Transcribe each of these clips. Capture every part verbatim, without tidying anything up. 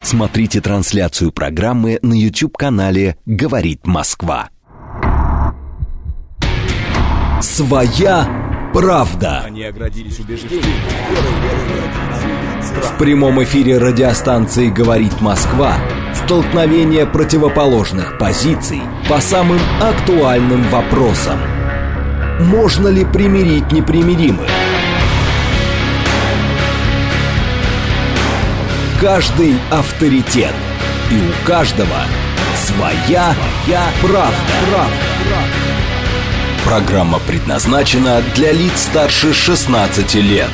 Смотрите трансляцию программы на YouTube-канале «Говорит Москва». Своя правда. Они оградились убеждением. В прямом эфире радиостанции «Говорит Москва» столкновение противоположных позиций по самым актуальным вопросам. Можно ли примирить непримиримых? Каждый авторитет, и у каждого своя, своя правда. правда. Программа предназначена для лиц старше шестнадцати лет.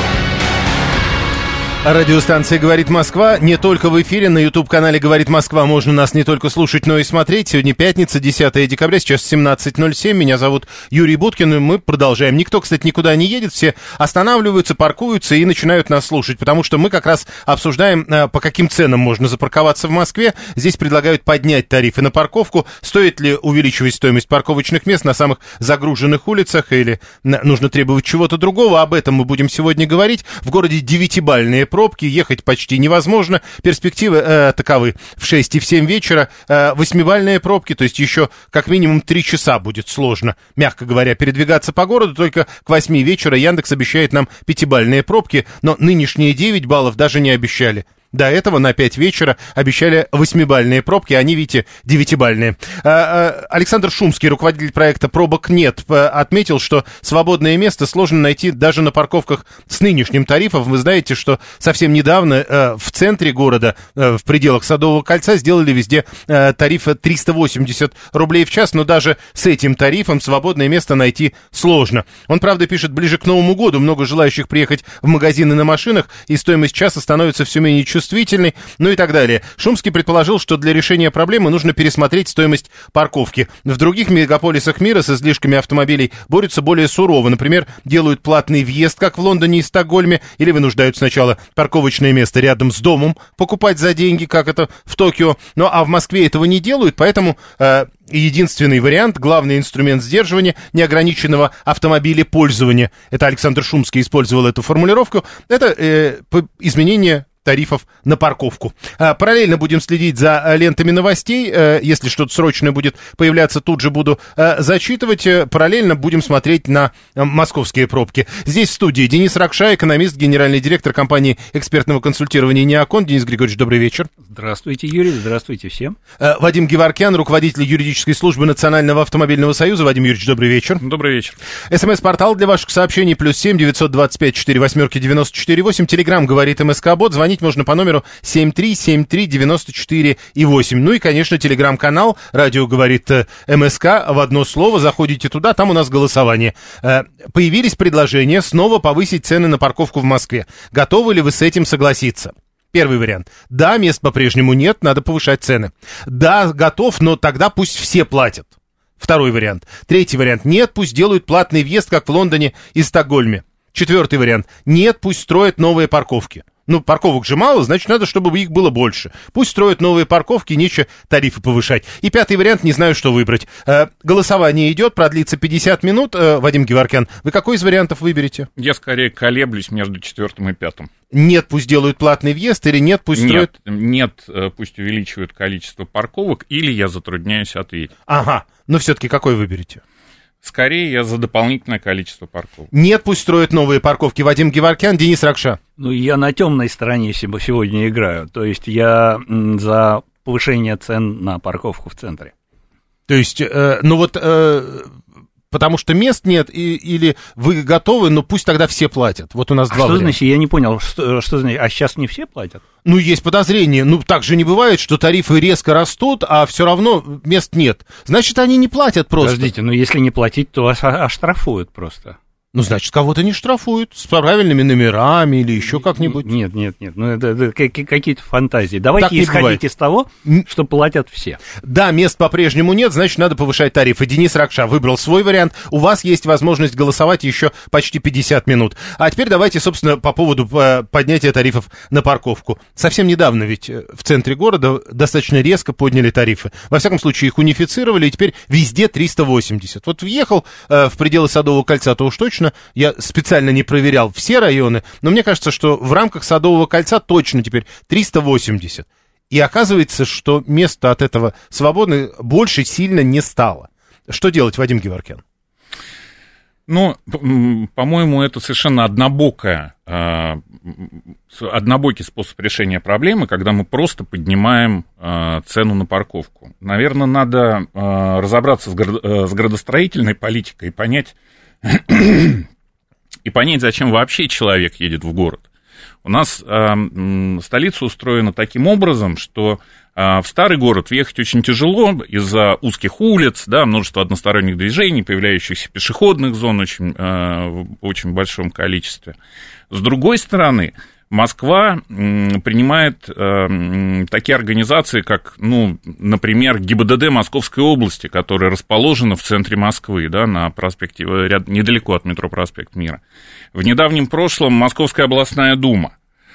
Радиостанция «Говорит Москва» не только в эфире, на YouTube-канале «Говорит Москва» можно нас не только слушать, но и смотреть. Сегодня пятница, десятое декабря, сейчас семнадцать ноль семь. Меня зовут Юрий Буткин, и мы продолжаем. Никто, кстати, никуда не едет, все останавливаются, паркуются и начинают нас слушать, потому что мы как раз обсуждаем, по каким ценам можно запарковаться в Москве. Здесь предлагают поднять тарифы на парковку. Стоит ли увеличивать стоимость парковочных мест на самых загруженных улицах, или нужно требовать чего-то другого? Об этом мы будем сегодня говорить. В городе девятибалльные пробки, ехать почти невозможно. Перспективы э, таковы: в шесть и в семь вечера э, восьмибалльные пробки, то есть еще как минимум три часа будет сложно, мягко говоря, передвигаться по городу. Только к восьми вечера Яндекс обещает нам пятибалльные пробки, но нынешние девять баллов даже не обещали. До этого на пять вечера обещали восьмибалльные пробки, они, видите, девятибалльные. Александр Шумский, руководитель проекта «Пробок нет», отметил, что свободное место сложно найти даже на парковках с нынешним тарифом. Вы знаете, что совсем недавно в центре города, в пределах Садового кольца, сделали везде тариф триста восемьдесят рублей в час, но даже с этим тарифом свободное место найти сложно. Он, правда, пишет, ближе к Новому году много желающих приехать в магазины на машинах, и стоимость часа становится все менее чувствительной, ну и так далее. Шумский предположил, что для решения проблемы нужно пересмотреть стоимость парковки. В других мегаполисах мира с излишками автомобилей борются более сурово. Например, делают платный въезд, как в Лондоне и Стокгольме, или вынуждают сначала парковочное место рядом с домом покупать за деньги, как это в Токио. Ну а в Москве этого не делают, поэтому э, единственный вариант, главный инструмент сдерживания неограниченного автомобилепользования, это Александр Шумский использовал эту формулировку, это э, изменение тарифов на парковку. Параллельно будем следить за лентами новостей. Если что-то срочное будет появляться, тут же буду зачитывать. Параллельно будем смотреть на московские пробки. Здесь в студии Денис Ракша, экономист, генеральный директор компании экспертного консультирования «Неокон». Денис Григорьевич, добрый вечер. Здравствуйте, Юрий. Здравствуйте всем. Вадим Геворкян, руководитель юридической службы Национального автомобильного союза. Вадим Юрьевич, добрый вечер. Добрый вечер. СМС-портал для ваших сообщений плюс семь девятьсот двадцать пять четыре восьмерки девяносто четыре восемь. Телеграм говорит МСК-бот. Звонить можно по номеру семь три семь три девяносто четыре восемь. Ну и, конечно, телеграм-канал «Радио говорит МСК» в одно слово. Заходите туда, там у нас голосование. Появились предложения снова повысить цены на парковку в Москве. Готовы ли вы с этим согласиться? Первый вариант. Да, мест по-прежнему нет, надо повышать цены. Да, готов, но тогда пусть все платят. Второй вариант. Третий вариант. Нет, пусть делают платный въезд, как в Лондоне и Стокгольме. Четвертый вариант. Нет, пусть строят новые парковки. Ну, парковок же мало, значит, надо, чтобы их было больше. Пусть строят новые парковки, нечего тарифы повышать. И пятый вариант, не знаю, что выбрать. Э, голосование идет, продлится пятьдесят минут. Э, Вадим Геворкян, вы какой из вариантов выберете? Я скорее колеблюсь между четвертым и пятым. Нет, пусть делают платный въезд, или нет, пусть нет, строят... Нет, пусть увеличивают количество парковок, или я затрудняюсь ответить. Ага, но все-таки какой выберете? Скорее, я за дополнительное количество парковок. Нет, пусть строят новые парковки. Вадим Геворкян, Денис Ракша. Ну, я на темной стороне сегодня играю. То есть я за повышение цен на парковку в центре. То есть, э, ну вот, э, потому что мест нет, и, или вы готовы, но пусть тогда все платят. Вот у нас а два что варианта. Значит, я не понял, что, что значит, а сейчас не все платят? Ну, есть подозрение. Ну, так же не бывает, что тарифы резко растут, а все равно мест нет. Значит, они не платят просто. Подождите, ну если не платить, то вас оштрафуют просто. Ну, значит, кого-то не штрафуют с правильными номерами или еще как-нибудь. Нет, нет, нет, ну это, это какие-то фантазии. Давайте исходить бывает. из того, что платят все. Да, мест по-прежнему нет, значит, надо повышать тарифы. Денис Ракша выбрал свой вариант. У вас есть возможность голосовать еще почти пятьдесят минут. А теперь давайте, собственно, по поводу поднятия тарифов на парковку. Совсем недавно ведь в центре города достаточно резко подняли тарифы. Во всяком случае, их унифицировали, и теперь везде триста восемьдесят. Вот въехал в пределы Садового кольца, то уж точно. Я специально не проверял все районы, но мне кажется, что в рамках Садового кольца точно теперь триста восемьдесят. И оказывается, что место от этого свободно больше сильно не стало. Что делать, Вадим Геворкян? Ну, по-моему, это совершенно однобокая, однобокий способ решения проблемы, когда мы просто поднимаем цену на парковку. Наверное, надо разобраться с градостроительной политикой и понять, и понять, зачем вообще человек едет в город. У нас столица устроена таким образом, что в старый город въехать очень тяжело из-за узких улиц, да, множества односторонних движений, появляющихся пешеходных зон очень, в очень большом количестве. С другой стороны, Москва принимает такие организации, как, ну, например, ГИБДД Московской области, которая расположена в центре Москвы, да, на проспекте, ряд, недалеко от метро Проспект Мира. В недавнем прошлом Московская областная дума.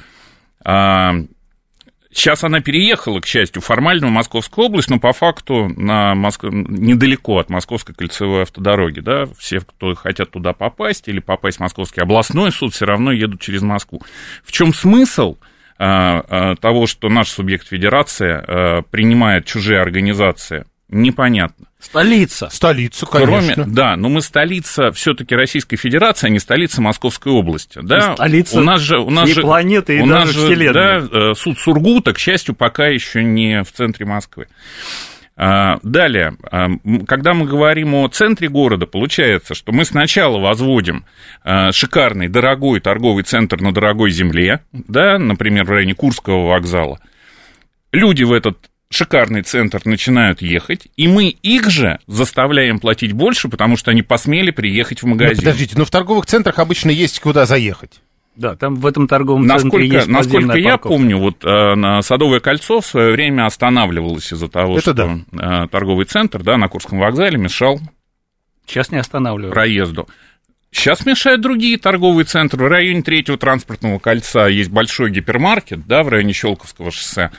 Сейчас она переехала, к счастью, формально в Московскую область, но по факту на Моск... недалеко от Московской кольцевой автодороги. Да? Все, кто хотят туда попасть или попасть в Московский областной суд, все равно едут через Москву. В чем смысл а, а, того, что наш субъект федерации а, принимает чужие организации? Непонятно. Столица. Столица, конечно. Кроме, да, но мы столица все-таки Российской Федерации, а не столица Московской области. Да? Столица у нас же, у нас всей же, планеты и у даже нас же, вселенной. Да, суд Сургута, к счастью, пока еще не в центре Москвы. Далее, когда мы говорим о центре города, получается, что мы сначала возводим шикарный, дорогой торговый центр на дорогой земле, да, например, в районе Курского вокзала. Люди в этот шикарный центр начинают ехать, и мы их же заставляем платить больше, потому что они посмели приехать в магазин. Но подождите, но в торговых центрах обычно есть куда заехать. Да, там в этом торговом насколько, центре есть насколько я парковка. помню, вот на Садовое кольцо в свое время останавливалось из-за того, это что да. торговый центр, да, на Курском вокзале мешал Сейчас не останавливают. проезду. Сейчас мешают другие торговые центры. В районе Третьего транспортного кольца есть большой гипермаркет, да, в районе Щелковского шоссе,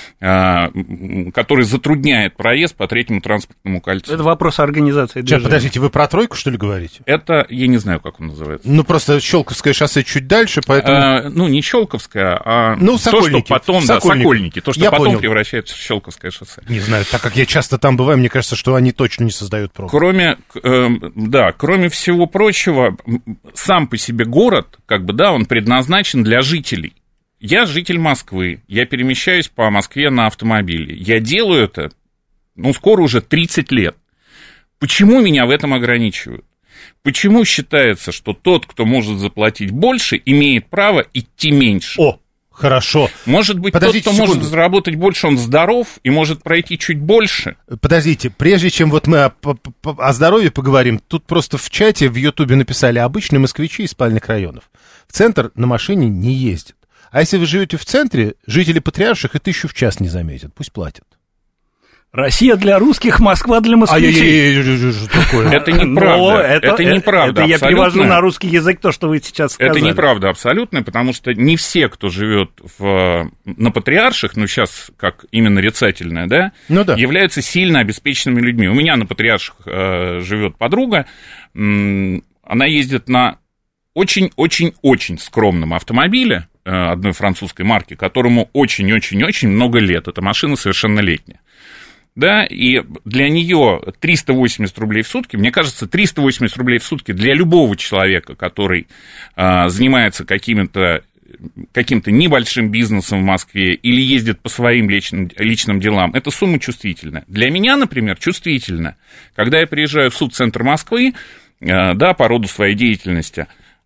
который затрудняет проезд по Третьему транспортному кольцу. Это вопрос организации движения. Сейчас, подождите, вы про тройку, что ли, говорите? Это, я не знаю, как он называется. Ну, просто Щелковское шоссе чуть дальше, поэтому... А, ну, не Щелковское, а ну, то, что потом, да, Сокольники, то, что я потом понял. превращается в Щелковское шоссе. Не знаю, так как я часто там бываю, мне кажется, что они точно не создают пробок. Кроме, э, да, кроме всего прочего, сам по себе город, как бы, да, он предназначен для жителей. Я житель Москвы, я перемещаюсь по Москве на автомобиле. Я делаю это, ну, скоро уже тридцать лет. Почему меня в этом ограничивают? Почему считается, что тот, кто может заплатить больше, имеет право идти меньше? О, хорошо. Может быть, Подождите тот, кто секунду. может заработать больше, он здоров и может пройти чуть больше? Подождите, прежде чем вот мы о, о, о здоровье поговорим, тут просто в чате в Ютубе написали: обычные москвичи из спальных районов в центр на машине не ездят. А если вы живете в центре, жители Патриарших и тысячу в час не заметят, пусть платят. Россия для русских, Москва для москвичей. А что такое? Это неправда. Это, это неправда. Это я абсолютно. перевожу на русский язык то, что вы сейчас сказали. Это неправда абсолютно, потому что не все, кто живет в, на Патриарших, ну сейчас как именно рицательное, да, ну, да, являются сильно обеспеченными людьми. У меня на Патриарших э, живет подруга, м- она ездит на очень-очень-очень скромном автомобиле э, одной французской марки, которому очень-очень-очень много лет. Эта машина совершеннолетняя. Да, и для нее триста восемьдесят рублей в сутки, мне кажется, триста восемьдесят рублей в сутки для любого человека, который э, занимается какими-то, каким-то небольшим бизнесом в Москве или ездит по своим личным, личным делам, это сумма чувствительная. Для меня, например, чувствительна. Когда я приезжаю в суд-центр Москвы, э, да, по роду своей деятельности,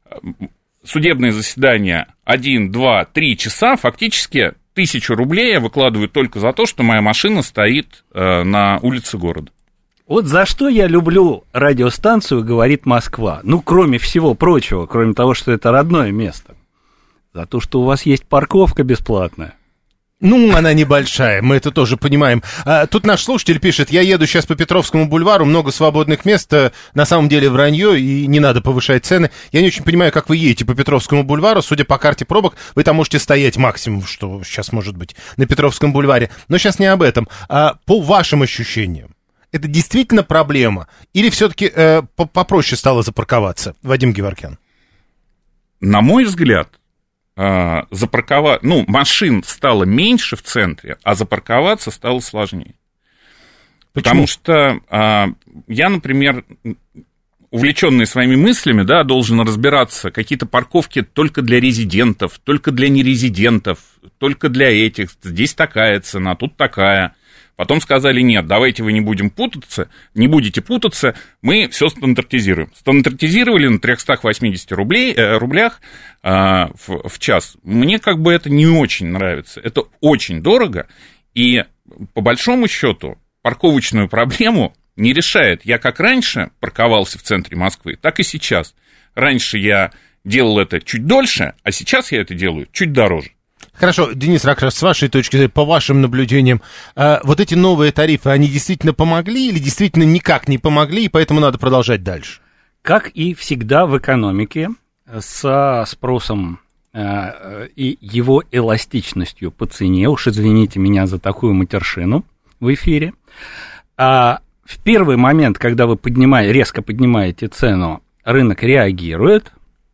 судебное заседание один, два, три часа, фактически тысячу рублей я выкладываю только за то, что моя машина стоит э, на улице города. Вот за что я люблю радиостанцию «Говорит Москва». Ну, кроме всего прочего, кроме того, что это родное место. За то, что у вас есть парковка бесплатная. Ну, она небольшая, мы это тоже понимаем. А, тут наш слушатель пишет: я еду сейчас по Петровскому бульвару, много свободных мест, на самом деле вранье, и не надо повышать цены. Я не очень понимаю, как вы едете по Петровскому бульвару, судя по карте пробок, вы там можете стоять максимум, что сейчас может быть на Петровском бульваре. Но сейчас не об этом. А, по вашим ощущениям, это действительно проблема? Или все-таки э, попроще стало запарковаться? Вадим Геворкян. На мой взгляд, а, запарковать, ну, машин стало меньше в центре, а запарковаться стало сложнее. Почему? Потому что а, я, например, увлеченный своими мыслями, да, должен разбираться, какие-то парковки только для резидентов, только для нерезидентов, только для этих, здесь такая цена, тут такая. Потом сказали, нет, давайте вы не будем путаться, не будете путаться, мы все стандартизируем. Стандартизировали на триста восемьдесят рублей, э, рублях э, в, в час. Мне как бы это не очень нравится. Это очень дорого, и по большому счету парковочную проблему не решает. Я как раньше парковался в центре Москвы, так и сейчас. Раньше я делал это чуть дольше, а сейчас я это делаю чуть дороже. Хорошо, Денис Ракшаш, с вашей точки зрения, по вашим наблюдениям, э, вот эти новые тарифы, они действительно помогли или действительно никак не помогли, и поэтому надо продолжать дальше? Как и всегда в экономике, со спросом э, и его эластичностью по цене, уж извините меня за такую матершину в эфире, а в первый момент, когда вы поднимаете, резко поднимаете цену, рынок реагирует,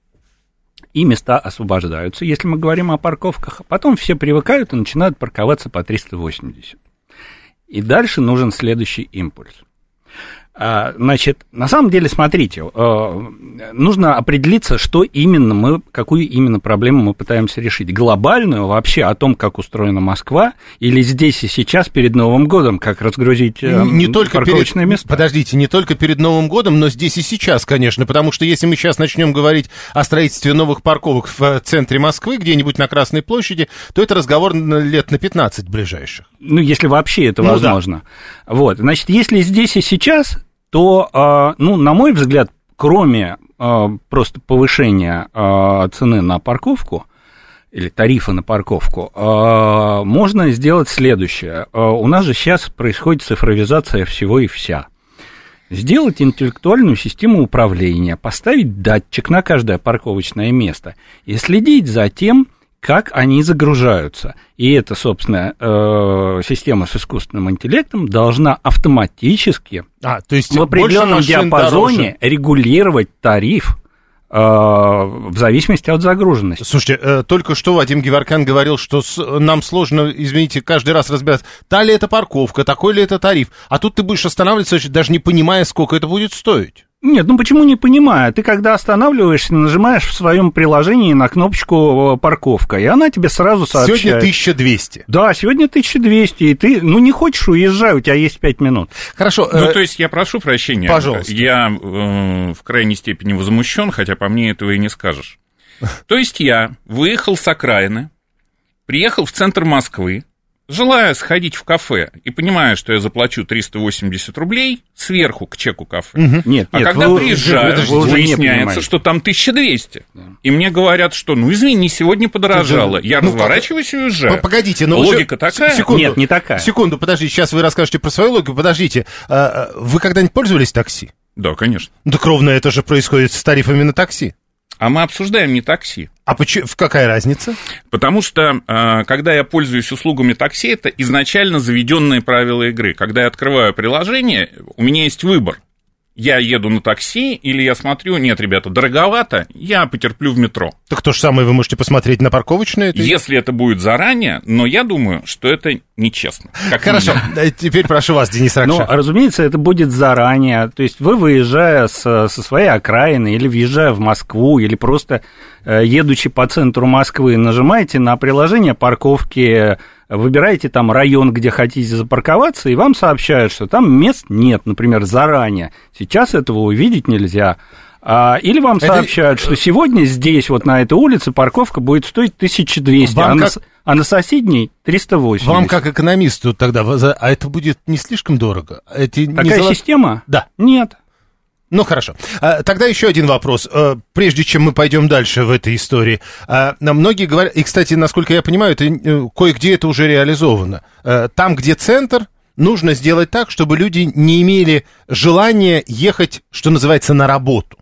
и места освобождаются, если мы говорим о парковках. Потом все привыкают и начинают парковаться по триста восемьдесят. И дальше нужен следующий импульс. Значит, на самом деле, смотрите, нужно определиться, что именно мы, какую именно проблему мы пытаемся решить. Глобальную вообще о том, как устроена Москва, или здесь и сейчас перед Новым годом, как разгрузить не только парковочные перед, места. Подождите, не только перед Новым годом, но здесь и сейчас, конечно, потому что если мы сейчас начнем говорить о строительстве новых парковок в центре Москвы, где-нибудь на Красной площади, то это разговор лет на пятнадцать ближайших. Ну, если вообще это ну, возможно. Да. Вот, значит, если здесь и сейчас, то, ну, на мой взгляд, кроме просто повышения цены на парковку или тарифа на парковку, можно сделать следующее. У нас же сейчас происходит цифровизация всего и вся. Сделать интеллектуальную систему управления, поставить датчик на каждое парковочное место и следить за тем, как они загружаются. И эта, собственно, э, система с искусственным интеллектом должна автоматически а, то есть в определенном диапазоне дороже. Регулировать тариф э, в зависимости от загруженности. Слушайте, э, только что Вадим Геворкян говорил, что с, нам сложно, извините, каждый раз разбираться, та ли это парковка, такой ли это тариф. А тут ты будешь останавливаться, даже не понимая, сколько это будет стоить. Нет, ну почему не понимаю? Ты когда останавливаешься, нажимаешь в своем приложении на кнопочку «парковка», и она тебе сразу сообщает. Сегодня тысяча двести. Да, сегодня тысяча двести, и ты, ну, не хочешь, уезжай, у тебя есть пять минут. Хорошо. Ну, э... то есть я прошу прощения. Пожалуйста. Я э, в крайней степени возмущен, хотя по мне этого и не скажешь. То есть я выехал с окраины, приехал в центр Москвы, желая сходить в кафе и понимая, что я заплачу триста восемьдесят рублей сверху к чеку кафе. Угу. Нет, а нет, когда вы, приезжаю, вы выясняется, что там тысяча двести. Да. И мне говорят, что, ну, извини, сегодня подорожало. Я ну, разворачиваюсь и уезжаю. Погодите, но логика уже... такая? Секунду, нет, не такая. Секунду, подождите, сейчас вы расскажете про свою логику. Подождите, вы когда-нибудь пользовались такси? Да, конечно. Так ровно это же происходит с тарифами на такси. А мы обсуждаем не такси. А почему, какая разница? Потому что, когда я пользуюсь услугами такси, это изначально заведенные правила игры. Когда я открываю приложение, у меня есть выбор. Я еду на такси, или я смотрю, нет, ребята, дороговато, я потерплю в метро. Так то же самое вы можете посмотреть на парковочные. Это... Если это будет заранее, но я думаю, что это нечестно. Хорошо, теперь прошу вас, Денис Ракшаш. Ну, разумеется, это будет заранее. То есть вы, выезжая с, со своей окраины или въезжая в Москву, или просто э, едучи по центру Москвы, нажимаете на приложение парковки, выбираете там район, где хотите запарковаться, и вам сообщают, что там мест нет, например, заранее. Сейчас этого увидеть нельзя. Или вам сообщают, это... что сегодня здесь, вот на этой улице, парковка будет стоить тысяча двести, а, как... на, а на соседней триста восемьдесят. Вам, как экономисту, тогда, а это будет не слишком дорого? Это Такая не... система? Да. Нет. Ну, хорошо. Тогда еще один вопрос, прежде чем мы пойдем дальше в этой истории. Многие говорят, и, кстати, насколько я понимаю, это, кое-где это уже реализовано. Там, где центр, нужно сделать так, чтобы люди не имели желания ехать, что называется, на работу.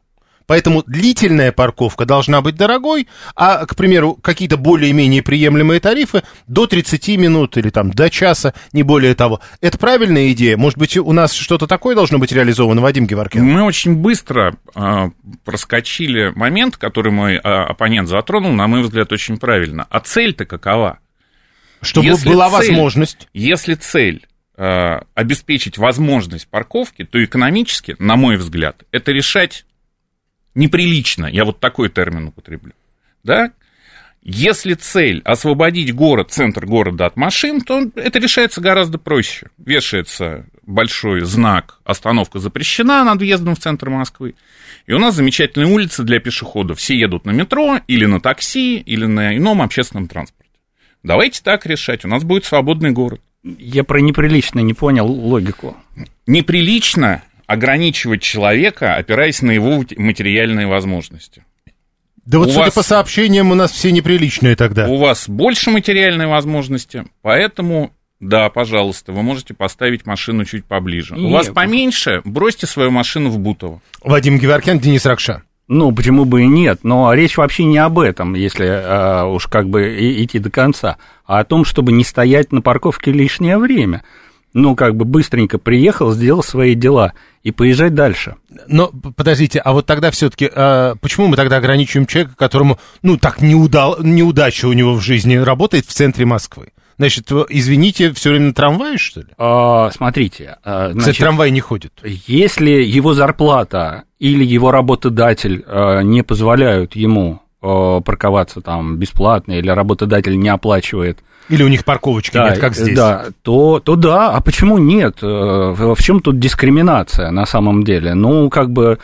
Поэтому длительная парковка должна быть дорогой, а, к примеру, какие-то более-менее приемлемые тарифы до тридцати минут или там до часа, не более того. Это правильная идея? Может быть, у нас что-то такое должно быть реализовано, Вадим Геворкян? Мы очень быстро э, проскочили момент, который мой э, оппонент затронул, на мой взгляд, очень правильно. А цель-то какова? Чтобы если была цель, возможность. Если цель э, обеспечить возможность парковки, то экономически, на мой взгляд, это решать неприлично. Я вот такой термин употреблю. Да? Если цель освободить город, центр города от машин, то это решается гораздо проще. Вешается большой знак «Остановка запрещена» над въездом в центр Москвы. И у нас замечательные улицы для пешеходов. Все едут на метро или на такси, или на ином общественном транспорте. Давайте так решать, у нас будет свободный город. Я про неприлично не понял логику. Неприлично ограничивать человека, опираясь на его материальные возможности. Да вот, у судя вас, по сообщениям, у нас все неприличные тогда. У вас больше материальной возможности, поэтому, да, пожалуйста, вы можете поставить машину чуть поближе. Нет. У вас поменьше, бросьте свою машину в Бутово. Вадим Геворкян, Денис Ракша. Ну, почему бы и нет, но речь вообще не об этом, если а, уж как бы и, идти до конца, а о том, чтобы не стоять на парковке лишнее время. Ну, как бы быстренько приехал, сделал свои дела и поезжать дальше. Но, подождите, а вот тогда все-таки, а, почему мы тогда ограничиваем человека, которому, ну, так неудал, неудача у него в жизни, работает в центре Москвы? Значит, извините, все время на трамвае, что ли? А, смотрите. А, значит, кстати, трамвай не ходит. Если его зарплата или его работодатель а, не позволяют ему а, парковаться там бесплатно, или работодатель не оплачивает... Или у них парковочки да, нет, как здесь. Да, то, то да, а почему нет? В чем тут дискриминация на самом деле? Ну, как бы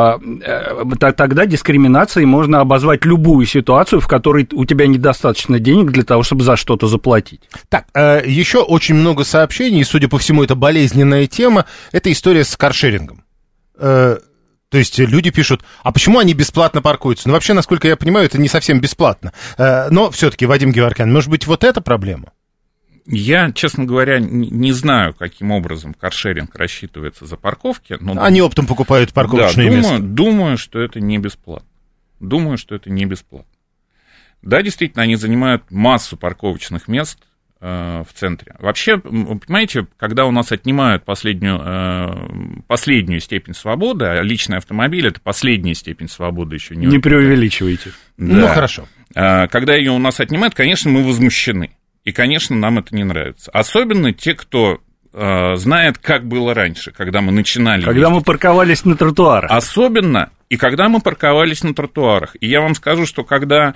тогда дискриминацией можно обозвать любую ситуацию, в которой у тебя недостаточно денег для того, чтобы за что-то заплатить. Так, еще очень много сообщений, и, судя по всему, это болезненная тема, это история с каршерингом. То есть люди пишут, а почему они бесплатно паркуются? Ну, вообще, насколько я понимаю, это не совсем бесплатно. Но все-таки, Вадим Геворкян, может быть, вот эта проблема? Я, честно говоря, не знаю, каким образом каршеринг рассчитывается за парковки. Но они оптом покупают парковочные да, места. Думаю, думаю, что это не бесплатно. Думаю, что это не бесплатно. Да, действительно, они занимают массу парковочных мест в центре. Вообще, понимаете, когда у нас отнимают последнюю, последнюю степень свободы, а личный автомобиль — это последняя степень свободы еще не... Не преувеличивайте. Да. Ну, хорошо. Когда ее у нас отнимают, конечно, мы возмущены. И, конечно, нам это не нравится. Особенно те, кто знает, как было раньше, когда мы начинали... Когда ездить. Мы парковались на тротуарах. Особенно, и когда мы парковались на тротуарах. И я вам скажу, что когда...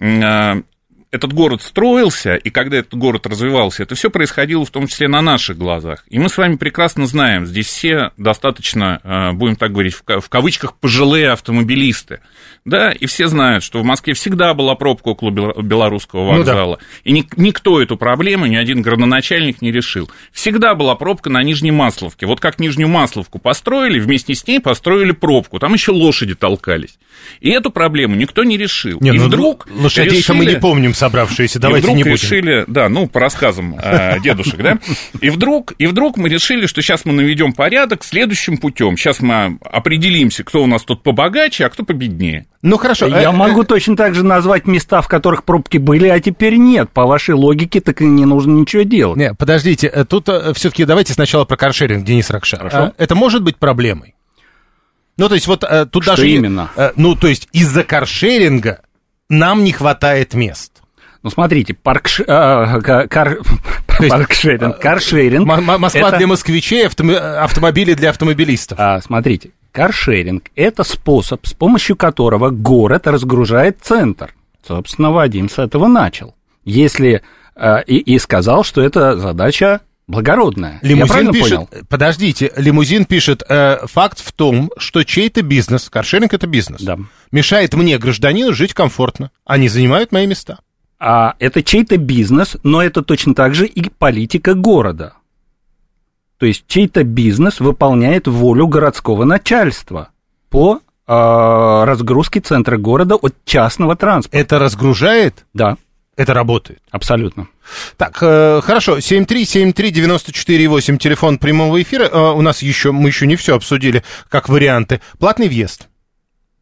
этот город строился, и когда этот город развивался, это все происходило в том числе на наших глазах. И мы с вами прекрасно знаем, здесь все достаточно, будем так говорить, в кавычках, пожилые автомобилисты. Да, и все знают, что в Москве всегда была пробка около Белорусского вокзала. Ну, да. И ник- никто эту проблему, ни один градоначальник не решил. Всегда была пробка на Нижней Масловке. Вот как Нижнюю Масловку построили, вместе с ней построили пробку. Там еще лошади толкались. И эту проблему никто не решил. Не, и ну, вдруг лошадей-то мы не помним, собравшиеся, давайте и вдруг не будем. решили, да, ну, по рассказам э, дедушек, да, и вдруг, и вдруг мы решили, что сейчас мы наведем порядок следующим путем. Сейчас мы определимся, кто у нас тут побогаче, а кто победнее. Ну, хорошо. Я могу точно так же назвать места, в которых пробки были, а теперь нет. По вашей логике, так и не нужно ничего делать. Не, подождите, тут все-таки давайте сначала про каршеринг, Денис Ракша. Хорошо. Это может быть проблемой? Ну, то есть вот тут Что даже... именно? Ну, то есть из-за каршеринга нам не хватает мест. Ну, смотрите, паркш... а, кар... паркшеринг, каршеринг... Москва это... для москвичей, автом... автомобили для автомобилистов. А, смотрите, каршеринг – это способ, с помощью которого город разгружает центр. Собственно, Вадим с этого начал. Если... А, и, и сказал, что это задача благородная. Лимузин Я правильно пишет, понял? Подождите, Лимузин пишет, э, факт в том, что чей-то бизнес, каршеринг – это бизнес, да. мешает мне, гражданину, жить комфортно. Они занимают мои места. А это чей-то бизнес, но это точно так же и политика города. То есть чей-то бизнес выполняет волю городского начальства по э, разгрузке центра города от частного транспорта. Это разгружает? Да. Это работает? Абсолютно. Так, э, хорошо, семь три семь три девять четыре восемь, телефон прямого эфира. Э, у нас еще, мы еще не все обсудили, как варианты. Платный въезд.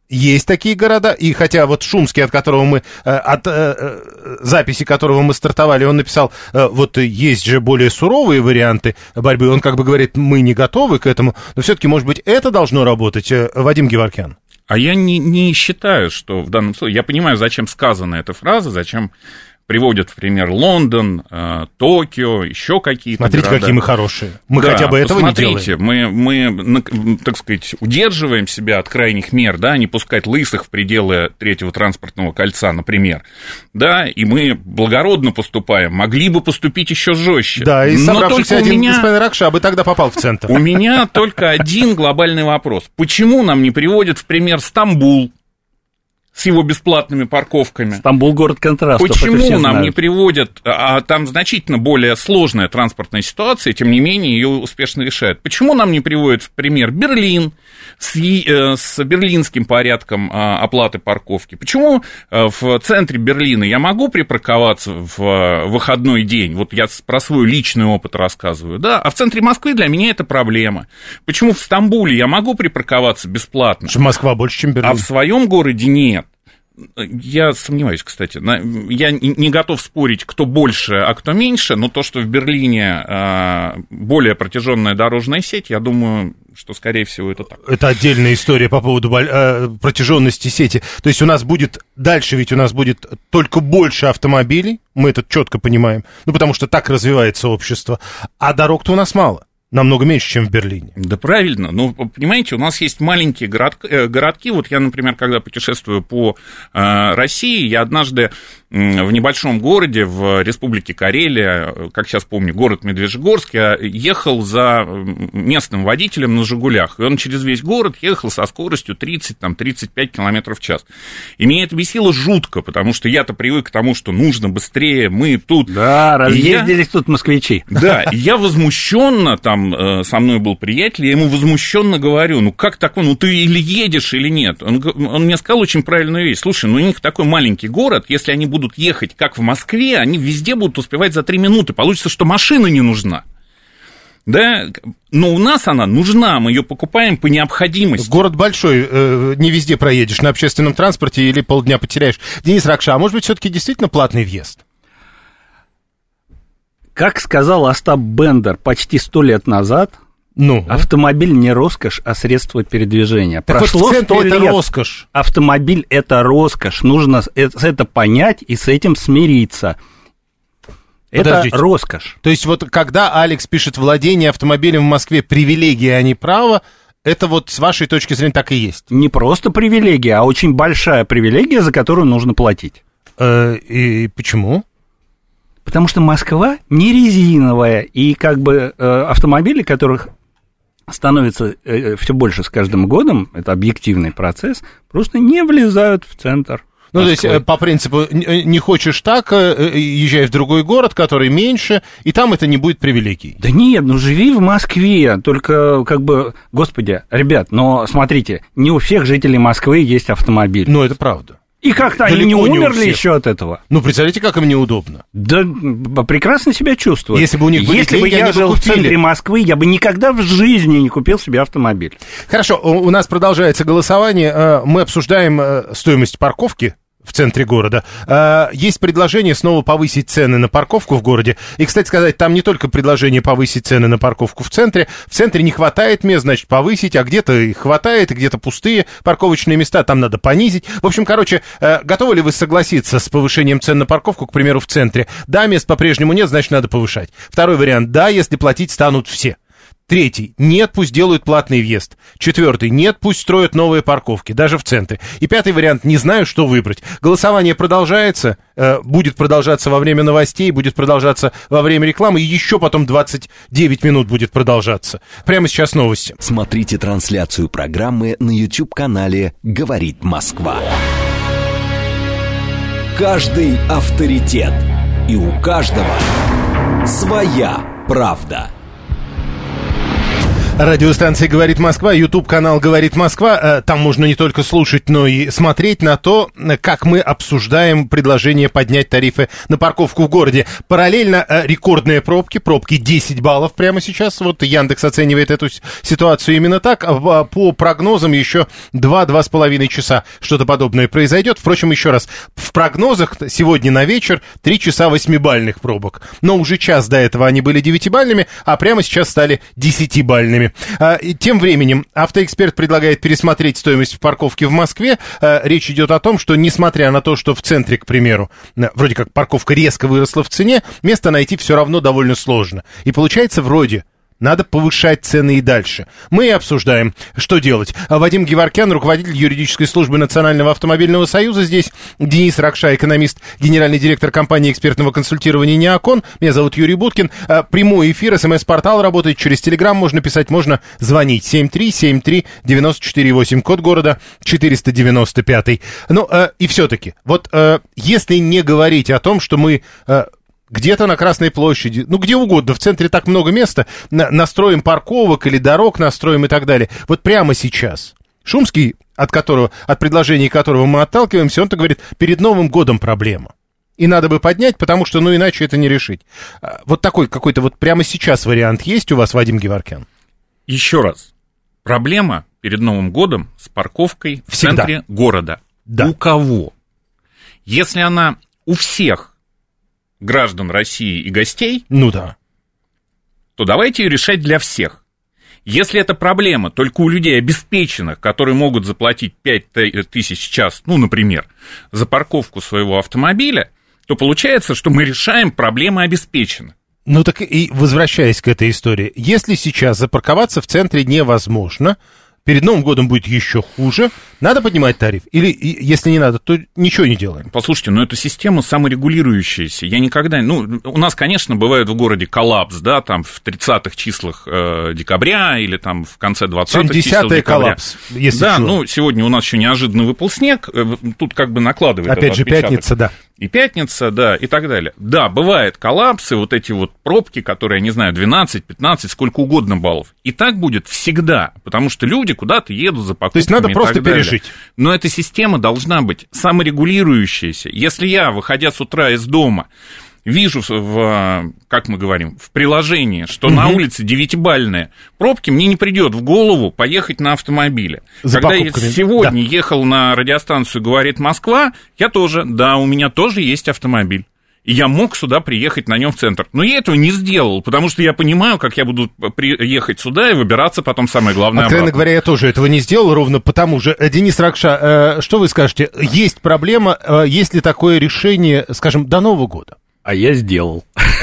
Есть такие города, и хотя вот Шумский, от которого мы, от э, записи которого мы стартовали, он написал, э, вот есть же более суровые варианты борьбы, он как бы говорит, мы не готовы к этому, но все-таки, может быть, это должно работать, Вадим Геворкян? А я не, не считаю, что в данном случае, я понимаю, зачем сказана эта фраза, зачем приводят в пример Лондон, э, Токио, еще какие-то Смотрите, города. какие мы хорошие. Мы да, хотя бы этого не делаем. Смотрите, мы, мы, так сказать, удерживаем себя от крайних мер, да, не пускать лысых в пределы третьего транспортного кольца, например, да, и мы благородно поступаем, могли бы поступить еще жестче. Да, и собравшийся один меня... господин Ракша бы тогда попал в центр. У меня только один глобальный вопрос. Почему нам не приводят в пример Стамбул с его бесплатными парковками? Стамбул — город контрастов. Почему нам не приводят, а там значительно более сложная транспортная ситуация, тем не менее ее успешно решают? Почему нам не приводят в пример Берлин с, с берлинским порядком оплаты парковки? Почему в центре Берлина я могу припарковаться в выходной день? Вот я про свой личный опыт рассказываю, да, а в центре Москвы для меня это проблема. Почему в Стамбуле я могу припарковаться бесплатно? Что Москва больше, чем Берлин. А в своем городе нет. Я сомневаюсь, кстати. Я не готов спорить, кто больше, а кто меньше, но то, что в Берлине более протяженная дорожная сеть, я думаю, что, скорее всего, это так. Это отдельная история по поводу протяженности сети. То есть у нас будет, дальше ведь у нас будет только больше автомобилей, мы это четко понимаем, ну, потому что так развивается общество, а дорог-то у нас мало. Намного меньше, чем в Берлине. Да правильно, но, понимаете, у нас есть маленькие город, городки, вот я, например, когда путешествую по э, России, я однажды э, в небольшом городе в Республике Карелия, как сейчас помню, город Медвежьегорск, я ехал за местным водителем на «Жигулях», и он через весь город ехал со скоростью тридцать-тридцать пять километров в час. И меня это бесило жутко, потому что я-то привык к тому, что нужно быстрее, мы тут... Да, разъездились я... тут москвичи. Да, и я возмущенно там со мной был приятель, я ему возмущенно говорю, ну как такое, ну ты или едешь, или нет. Он, он мне сказал очень правильную вещь. Слушай, ну у них такой маленький город, если они будут ехать, как в Москве, они везде будут успевать за три минуты. Получится, что машина не нужна. Да, но у нас она нужна, мы ее покупаем по необходимости. Город большой, э, не везде проедешь, на общественном транспорте или полдня потеряешь. Денис Ракша, а может быть, все-таки действительно платный въезд? Как сказал Остап Бендер почти сто лет назад, ну, автомобиль не роскошь, а средство передвижения. Так прошло вот сто лет. Роскошь. Автомобиль — это роскошь. Нужно это понять и с этим смириться. Подождите. Это роскошь. То есть вот когда Алекс пишет «владение автомобилем в Москве привилегия, а не право», это вот с вашей точки зрения так и есть? Не просто привилегия, а очень большая привилегия, за которую нужно платить. Э, и почему? Потому что Москва не резиновая, и как бы э, автомобили, которых становится э, все больше с каждым годом, это объективный процесс, просто не влезают в центр. Ну, Москвы. То есть, по принципу, не хочешь так, езжай в другой город, который меньше, и там это не будет привилегией. Да нет, ну живи в Москве, только как бы, господи, ребят, но смотрите, не у всех жителей Москвы есть автомобиль. Ну, это правда. И как-то Далеко они не не умерли еще от этого. Ну, представляете, как им неудобно. Да, прекрасно себя чувствуют. Если бы у них были Если деньги, бы я они жил бы в центре Москвы, я бы никогда в жизни не купил себе автомобиль. Хорошо, у нас продолжается голосование. Мы обсуждаем стоимость парковки в центре города. Есть предложение снова повысить цены на парковку в городе. И, кстати сказать, там не только предложение повысить цены на парковку в центре. В центре не хватает мест, значит, повысить, а где-то их хватает, где-то пустые парковочные места, там надо понизить. В общем, короче, готовы ли вы согласиться с повышением цен на парковку, к примеру, в центре? Да, мест по-прежнему нет, значит, надо повышать. Второй вариант. Да, если платить станут все. Третий. Нет, пусть делают платный въезд. Четвертый. Нет, пусть строят новые парковки, даже в центре. И пятый вариант. Не знаю, что выбрать. Голосование продолжается, э, будет продолжаться во время новостей, будет продолжаться во время рекламы, и еще потом двадцать девять минут будет продолжаться. Прямо сейчас новости. Смотрите трансляцию программы на YouTube-канале «Говорит Москва». Каждый авторитет. И у каждого своя правда. Радиостанция «Говорит Москва», YouTube-канал «Говорит Москва». Там можно не только слушать, но и смотреть на то, как мы обсуждаем предложение поднять тарифы на парковку в городе. Параллельно рекордные пробки, пробки десять баллов прямо сейчас. Вот Яндекс оценивает эту ситуацию именно так. По прогнозам еще два-два с половиной часа что-то подобное произойдет. Впрочем, еще раз, в прогнозах сегодня на вечер три часа восьмибальных пробок. Но уже час до этого они были девятибальными, а прямо сейчас стали десятибальными. Тем временем автоэксперт предлагает пересмотреть стоимость парковки в Москве. Речь идет о том, что несмотря на то, что в центре, к примеру, вроде как парковка резко выросла в цене, место найти все равно довольно сложно. И получается вроде... Надо повышать цены и дальше. Мы и обсуждаем, что делать. Вадим Геворкян, руководитель юридической службы Национального автомобильного союза. Здесь Денис Ракша, экономист, генеральный директор компании экспертного консультирования «Неокон». Меня зовут Юрий Буткин. Прямой эфир, смс-портал работает через Телеграм. Можно писать, можно звонить. семь три семь три девять четыре восемь, код города четыреста девяносто пять. Ну, и все-таки, вот если не говорить о том, что мы... где-то на Красной площади, ну, где угодно, в центре так много места, на, настроим парковок или дорог настроим и так далее. Вот прямо сейчас Шумский, от которого, от предложений которого мы отталкиваемся, он-то говорит, перед Новым годом проблема. И надо бы поднять, потому что, ну, иначе это не решить. Вот такой какой-то вот прямо сейчас вариант есть у вас, Вадим Геворкян? Еще раз. Проблема перед Новым годом с парковкой в Всегда. центре города. Да. У кого? Если она у всех граждан России и гостей, ну да, то давайте ее решать для всех. Если это проблема только у людей обеспеченных, которые могут заплатить пять тысяч в час, ну, например, за парковку своего автомобиля, то получается, что мы решаем проблемы обеспеченных. Ну так и возвращаясь к этой истории, если сейчас запарковаться в центре невозможно, перед Новым годом будет еще хуже, надо поднимать тариф? Или, если не надо, то ничего не делаем? Послушайте, ну, эта система саморегулирующаяся. Я никогда... Ну, у нас, конечно, бывает в городе коллапс, да, там в тридцатых числах э, декабря или там в конце двадцатых числах декабря. Коллапс, если Да, чего. ну, сегодня у нас еще неожиданно выпал снег, тут как бы накладывает опять же, отпечаток. пятница, да. И пятница, да, и так далее. Да, бывают коллапсы, вот эти вот пробки, которые, я не знаю, двенадцать, пятнадцать, сколько угодно баллов. И так будет всегда, потому что люди куда-то едут за покупками. То есть надо просто пережить. Но эта система должна быть саморегулирующаяся. Если я, выходя с утра из дома, вижу, в, как мы говорим, в приложении, что угу. на улице девятибальные пробки, мне не придет в голову поехать на автомобиле. За Когда покупками. я сегодня да. ехал на радиостанцию «Говорит Москва», я тоже, да, у меня тоже есть автомобиль. И я мог сюда приехать на нем в центр. Но я этого не сделал, потому что я понимаю, как я буду приехать сюда и выбираться потом, самое главное, Откровенно обратно. говоря, я тоже этого не сделал, ровно потому же. Денис Ракша, э, что вы скажете? Есть проблема, э, есть ли такое решение, скажем, до Нового года? А я сделал.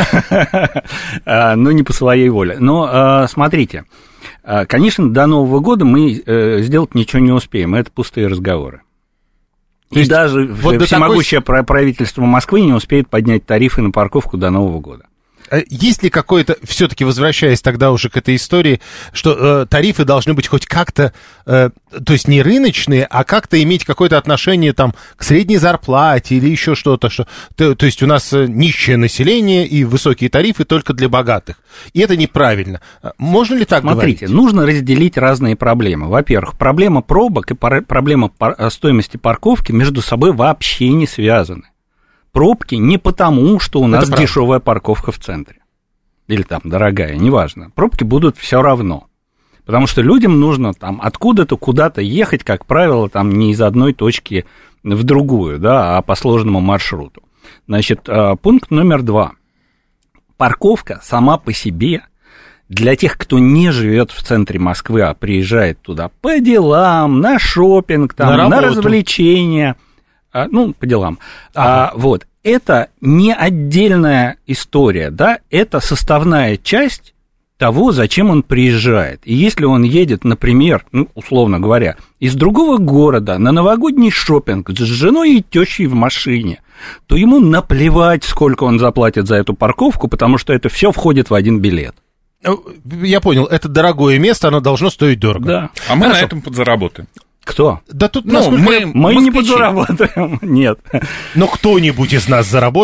Ну, не по своей воле. Но смотрите, конечно, до Нового года мы сделать ничего не успеем. Это пустые разговоры. И даже всемогущее правительство Москвы не успеет поднять тарифы на парковку до Нового года. Есть ли какое-то, все-таки возвращаясь тогда уже к этой истории, что э, тарифы должны быть хоть как-то, э, то есть не рыночные, а как-то иметь какое-то отношение там к средней зарплате или еще что-то, что, то, то есть у нас нищее население и высокие тарифы только для богатых. И это неправильно. Можно ли так говорить? Смотрите, нужно разделить разные проблемы. Во-первых, проблема пробок и пар- проблема пар- стоимости парковки между собой вообще не связаны. Пробки не потому, что у нас дешевая парковка в центре. Или там дорогая, неважно. Пробки будут все равно. Потому что людям нужно там откуда-то куда-то ехать, как правило, там не из одной точки в другую, да, а по сложному маршруту. Значит, пункт номер два. Парковка сама по себе для тех, кто не живет в центре Москвы, а приезжает туда по делам, на шопинг, там, на, на развлечения, ну, по делам. Ага. А, вот, это не отдельная история, да, это составная часть того, зачем он приезжает. И если он едет, например, ну, условно говоря, из другого города на новогодний шопинг с женой и тещей в машине, то ему наплевать, сколько он заплатит за эту парковку, потому что это все входит в один билет. Я понял, это дорогое место, оно должно стоить дорого. Да. А мы Хорошо. на этом подзаработаем. Кто? Да тут, ну, насколько... мы, мы не подзаработаем, нет. Но кто-нибудь из нас заработает?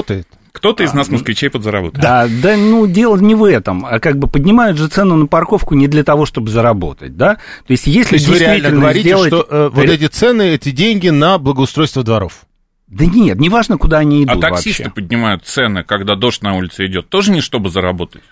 Кто-то из нас, москвичей, подзаработает. Да, да, ну, дело не в этом. А как бы поднимают же цену на парковку не для того, чтобы заработать, да? То есть, если То есть вы реально говорите, сделать... что э, вот эти цены, эти деньги на благоустройство дворов? Да нет, неважно, куда они идут. А таксисты вообще. поднимают цены, когда дождь на улице идет, тоже не чтобы заработать?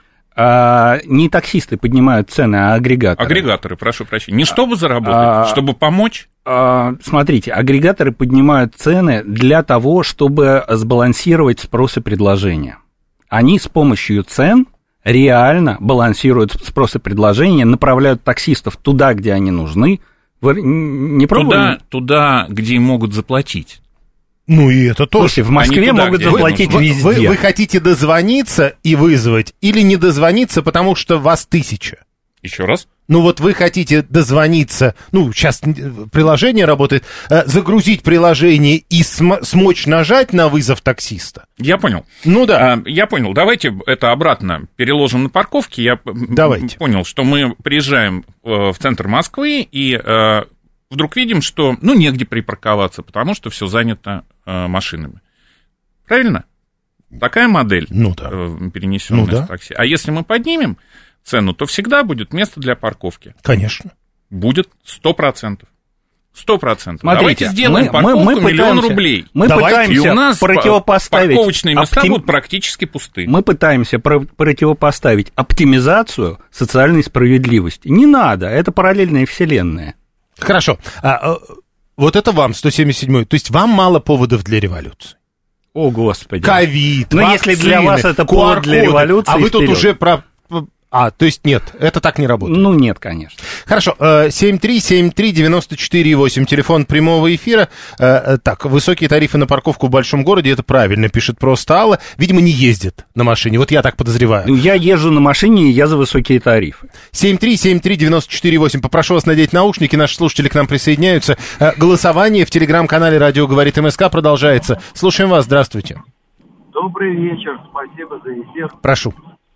А, не таксисты поднимают цены, а агрегаторы. Агрегаторы, прошу прощения. Не чтобы заработать, а, чтобы помочь? А, смотрите, агрегаторы поднимают цены для того, чтобы сбалансировать спрос и предложение. Они с помощью цен реально балансируют спрос и предложение, направляют таксистов туда, где они нужны. Вы не пробовали? Туда, туда, где им могут заплатить. Ну и это тоже. Слушайте, в Москве туда, могут где заплатить вы, везде. Вы, вы хотите дозвониться и вызвать, или не дозвониться, потому что вас тысяча? Еще раз? Ну вот вы хотите дозвониться, ну сейчас приложение работает, э, загрузить приложение и см- смочь нажать на вызов таксиста? Я понял. Ну да. А, я понял. Давайте это обратно переложим на парковки. Я Давайте. понял, что мы приезжаем в центр Москвы и э, вдруг видим, что ну негде припарковаться, потому что все занято э, машинами. Правильно? Такая модель Ну да. э, перенесенная Ну да. с такси. А если мы поднимем цену, то всегда будет место для парковки. Конечно. Будет сто процентов. Сто процентов. Смотрите, Давайте сделаем мы- парковку мы- мы миллион пытаемся- рублей. Мы Давайте. И пытаемся у нас противопоставить... парковочные места оптим- будут практически пусты. Мы пытаемся про- противопоставить оптимизацию социальной справедливости. Не надо, это параллельные вселенные. Хорошо. А, э, вот это вам, сто семьдесят седьмой. То есть вам мало поводов для революции? О, Господи. Ковид, Ну, если для вас это повод для революции, а вы тут вперед. уже про... А, то есть нет, это так не работает. Ну, нет, конечно. Хорошо, семь три семь три девять четыре восемь, телефон прямого эфира. Э, Так, высокие тарифы на парковку в большом городе, это правильно, пишет просто Алла. Видимо, не ездит на машине, вот я так подозреваю. Ну, я езжу на машине, и я за высокие тарифы. семь три семь три девять четыре восемь, попрошу вас надеть наушники, наши слушатели к нам присоединяются. Э, Голосование в телеграм-канале «Радио говорит МСК» продолжается. Слушаем вас, здравствуйте. Добрый вечер, спасибо за эфир. Прошу.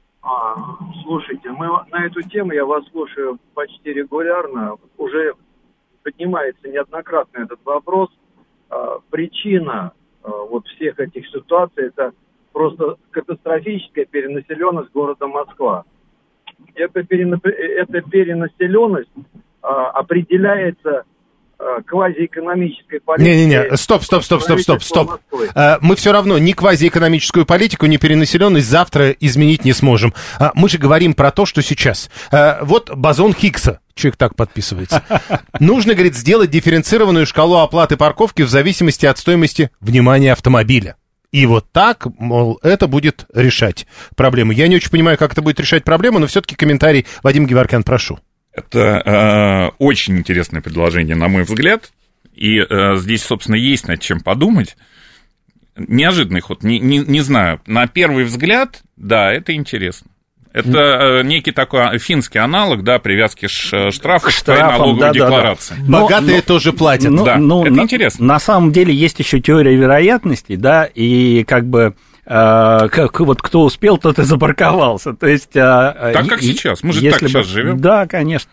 А, слушайте, мы на эту тему, я вас слушаю почти регулярно, уже поднимается неоднократно этот вопрос. А, причина а, вот всех этих ситуаций – это просто катастрофическая перенаселенность города Москва. Эта, перена... Эта перенаселенность а, определяется квазиэкономической политикой. Не-не-не, стоп, стоп, стоп, стоп, стоп, стоп. А, мы все равно ни квазиэкономическую политику, ни перенаселенность завтра изменить не сможем. А, мы же говорим про то, что сейчас. А, вот бозон Хиггса. Человек так подписывается. Нужно, говорит, сделать дифференцированную шкалу оплаты парковки в зависимости от стоимости, внимания, автомобиля. И вот так, мол, это будет решать проблему. Я не очень понимаю, как это будет решать проблему, но все-таки комментарий. Вадим Геворкян, прошу. Это э, очень интересное предложение, на мой взгляд, и э, здесь, собственно, есть над чем подумать. Неожиданный ход, не, не, не знаю, на первый взгляд, да, это интересно. Это э, некий такой финский аналог, да, привязки ш, штрафов к твоей налоговой да, декларации. Да, да. Богатые но, тоже платят. Ну, да, ну, это на, интересно. На самом деле есть еще теория вероятностей, да, и как бы... Uh, как, вот кто успел, тот и запарковался. То есть, uh, так, как и, сейчас. Мы же так сейчас живем. Да, конечно.